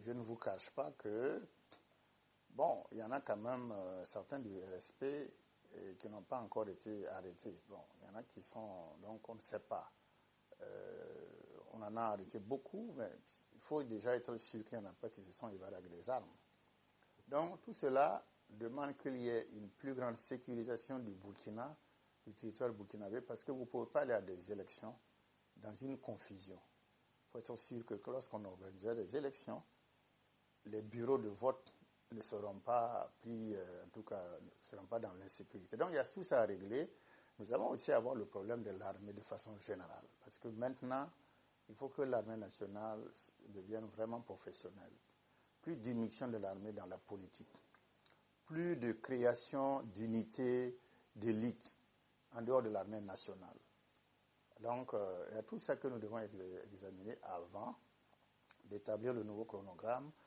je ne vous cache pas que, bon, il y en a quand même certains du RSP qui n'ont pas encore été arrêtés. Bon, il y en a qui sont, donc on ne sait pas. On en a arrêté beaucoup, mais il faut déjà être sûr qu'il n'y en a pas qui se sont évadés avec des armes. Donc tout cela demande qu'il y ait une plus grande sécurisation du Burkina, du territoire burkinabé, parce que vous ne pouvez pas aller à des élections dans une confusion. Il faut être sûr que lorsqu'on organisera des élections, les bureaux de vote ne seront pas pris, en tout cas, ne seront pas dans l'insécurité. Donc il y a tout ça à régler. Nous avons aussi à voir le problème de l'armée de façon générale. Parce que maintenant, il faut que l'armée nationale devienne vraiment professionnelle. Plus d'immixtion de l'armée dans la politique. Plus de création d'unités, d'élites en dehors de l'armée nationale. Donc, il y a tout ça que nous devons examiner avant d'établir le nouveau chronogramme